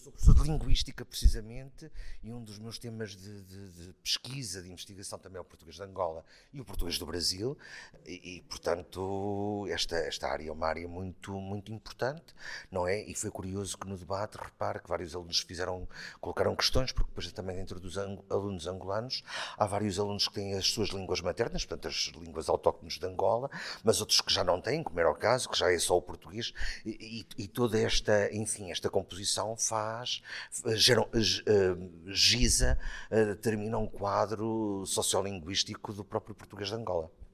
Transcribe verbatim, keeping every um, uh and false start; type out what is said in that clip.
sou professor de Linguística, precisamente, e um dos meus temas de, de, de pesquisa, de investigação também é o português de Angola e o português do Brasil, e, e portanto, esta, esta área é uma área muito, muito importante, não é? E foi curioso que no debate, repare que vários alunos fizeram, colocaram questões, porque depois também dentro dos ang- alunos angolanos, há vários alunos que têm as suas línguas maternas, portanto, as línguas autóctones de Angola, mas outros que já não têm, como era o caso, que já é só o português, e, e, e toda esta, enfim, esta composição faz, gera, giza, termina um quadro sociolinguístico do próprio português de Angola.